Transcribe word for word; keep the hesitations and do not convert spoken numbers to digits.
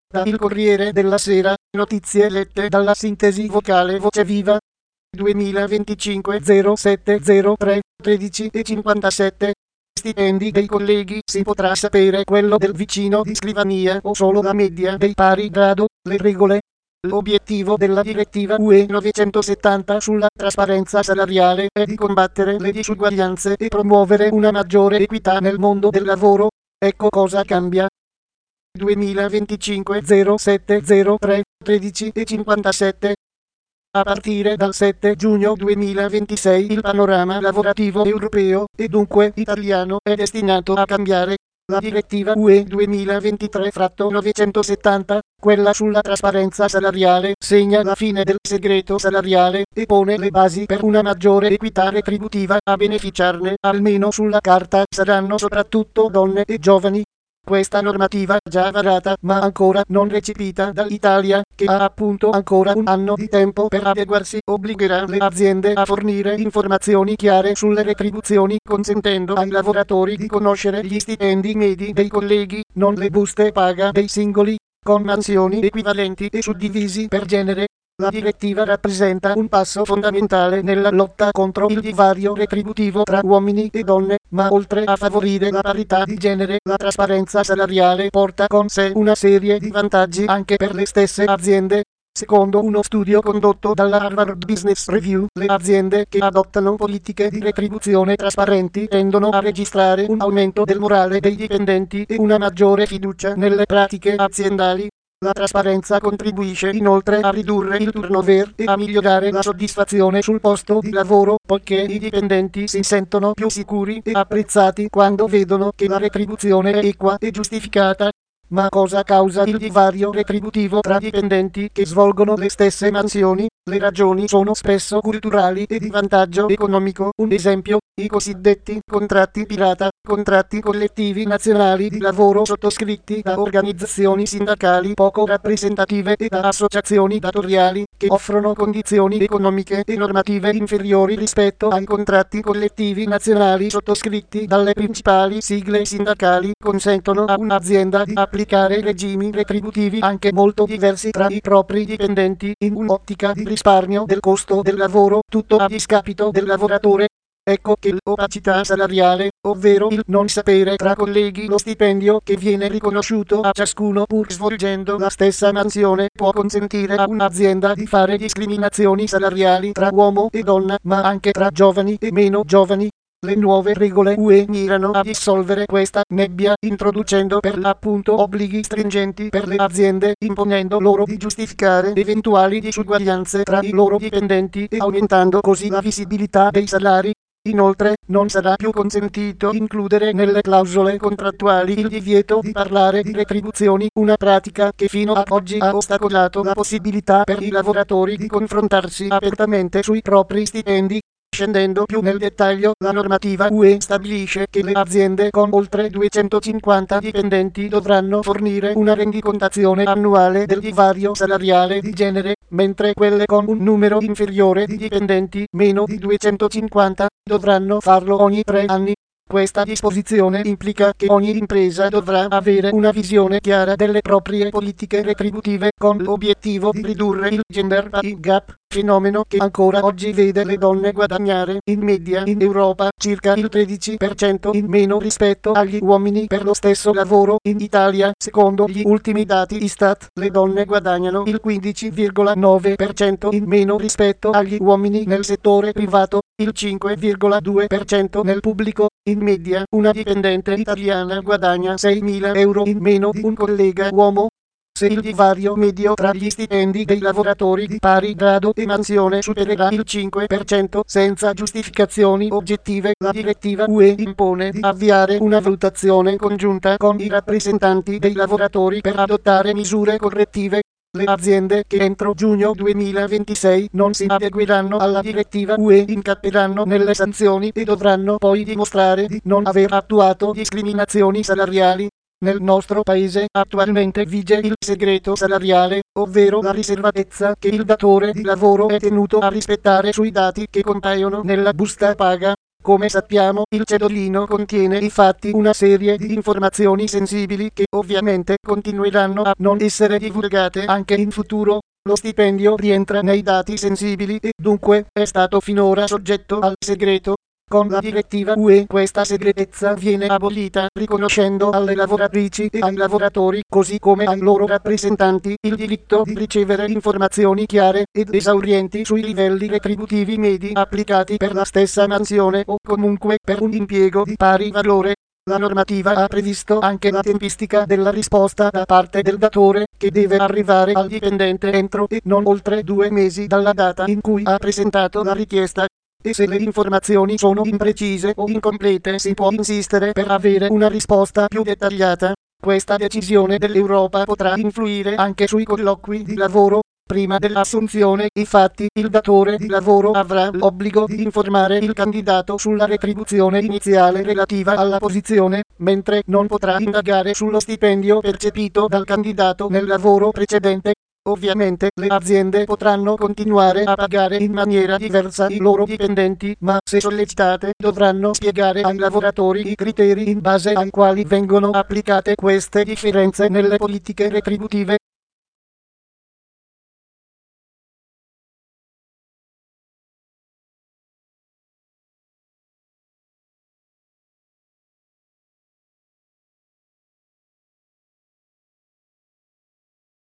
Da Il Corriere della Sera, notizie lette dalla sintesi vocale Voce Viva. duemilaventicinque zero sette zero tre tredici e cinquantasette. Stipendi dei colleghi: si potrà sapere quello del vicino di scrivania o solo la media dei pari grado, le regole. L'obiettivo della direttiva U E novecentosettanta sulla trasparenza salariale è di combattere le disuguaglianze e promuovere una maggiore equità nel mondo del lavoro. Ecco cosa cambia. duemilaventicinque zero sette zero tre tredici e cinquantasette. A partire dal sette giugno duemilaventisei il panorama lavorativo europeo, e dunque italiano, è destinato a cambiare. La direttiva U E duemilaventitré novecentosettanta, quella sulla trasparenza salariale, segna la fine del segreto salariale e pone le basi per una maggiore equità retributiva. A beneficiarne, almeno sulla carta, saranno soprattutto donne e giovani. Questa normativa, già varata ma ancora non recepita dall'Italia, che ha appunto ancora un anno di tempo per adeguarsi, obbligherà le aziende a fornire informazioni chiare sulle retribuzioni, consentendo ai lavoratori di conoscere gli stipendi medi dei colleghi, non le buste paga dei singoli, con mansioni equivalenti e suddivisi per genere. La direttiva rappresenta un passo fondamentale nella lotta contro il divario retributivo tra uomini e donne, ma oltre a favorire la parità di genere, la trasparenza salariale porta con sé una serie di vantaggi anche per le stesse aziende. Secondo uno studio condotto dalla Harvard Business Review, le aziende che adottano politiche di retribuzione trasparenti tendono a registrare un aumento del morale dei dipendenti e una maggiore fiducia nelle pratiche aziendali. La trasparenza contribuisce inoltre a ridurre il turnover e a migliorare la soddisfazione sul posto di lavoro, poiché i dipendenti si sentono più sicuri e apprezzati quando vedono che la retribuzione è equa e giustificata. Ma cosa causa il divario retributivo tra dipendenti che svolgono le stesse mansioni? Le ragioni sono spesso culturali e di vantaggio economico. Un esempio: i cosiddetti contratti pirata, contratti collettivi nazionali di lavoro sottoscritti da organizzazioni sindacali poco rappresentative e da associazioni datoriali, che offrono condizioni economiche e normative inferiori rispetto ai contratti collettivi nazionali sottoscritti dalle principali sigle sindacali, consentono a un'azienda di applicare regimi retributivi anche molto diversi tra i propri dipendenti, in un'ottica di risparmio del costo del lavoro, tutto a discapito del lavoratore. Ecco che l'opacità salariale, ovvero il non sapere tra colleghi lo stipendio che viene riconosciuto a ciascuno pur svolgendo la stessa mansione, può consentire a un'azienda di fare discriminazioni salariali tra uomo e donna, ma anche tra giovani e meno giovani. Le nuove regole U E mirano a dissolvere questa nebbia, introducendo per l'appunto obblighi stringenti per le aziende, imponendo loro di giustificare eventuali disuguaglianze tra i loro dipendenti e aumentando così la visibilità dei salari. Inoltre, non sarà più consentito includere nelle clausole contrattuali il divieto di parlare di retribuzioni, una pratica che fino ad oggi ha ostacolato la possibilità per i lavoratori di confrontarsi apertamente sui propri stipendi. Scendendo più nel dettaglio, la normativa U E stabilisce che le aziende con oltre duecentocinquanta dipendenti dovranno fornire una rendicontazione annuale del divario salariale di genere, mentre quelle con un numero inferiore di dipendenti, meno di duecentocinquanta, dovranno farlo ogni tre anni. Questa disposizione implica che ogni impresa dovrà avere una visione chiara delle proprie politiche retributive, con l'obiettivo di ridurre il gender pay gap, fenomeno che ancora oggi vede le donne guadagnare in media in Europa circa il tredici per cento in meno rispetto agli uomini per lo stesso lavoro. In Italia, secondo gli ultimi dati Istat, le donne guadagnano il quindici virgola nove per cento in meno rispetto agli uomini nel settore privato, il cinque virgola due per cento nel pubblico. In media, una dipendente italiana guadagna seimila euro in meno di un collega uomo. Se il divario medio tra gli stipendi dei lavoratori di pari grado e mansione supererà il cinque per cento senza giustificazioni oggettive, la direttiva U E impone di avviare una valutazione congiunta con i rappresentanti dei lavoratori per adottare misure correttive. Le aziende che entro giugno duemilaventisei non si adegueranno alla direttiva U E incapperanno nelle sanzioni e dovranno poi dimostrare di non aver attuato discriminazioni salariali. Nel nostro paese attualmente vige il segreto salariale, ovvero la riservatezza che il datore di lavoro è tenuto a rispettare sui dati che compaiono nella busta paga. Come sappiamo, il cedolino contiene infatti una serie di informazioni sensibili che ovviamente continueranno a non essere divulgate anche in futuro. Lo stipendio rientra nei dati sensibili e dunque è stato finora soggetto al segreto. Con la direttiva U E questa segretezza viene abolita, riconoscendo alle lavoratrici e ai lavoratori, così come ai loro rappresentanti, il diritto di ricevere informazioni chiare ed esaurienti sui livelli retributivi medi applicati per la stessa mansione o comunque per un impiego di pari valore. La normativa ha previsto anche la tempistica della risposta da parte del datore, che deve arrivare al dipendente entro e non oltre due mesi dalla data in cui ha presentato la richiesta. E se le informazioni sono imprecise o incomplete si può insistere per avere una risposta più dettagliata. Questa decisione dell'Europa potrà influire anche sui colloqui di lavoro. Prima dell'assunzione, infatti, il datore di lavoro avrà l'obbligo di informare il candidato sulla retribuzione iniziale relativa alla posizione, mentre non potrà indagare sullo stipendio percepito dal candidato nel lavoro precedente. Ovviamente le aziende potranno continuare a pagare in maniera diversa i loro dipendenti, ma se sollecitate dovranno spiegare ai lavoratori i criteri in base ai quali vengono applicate queste differenze nelle politiche retributive.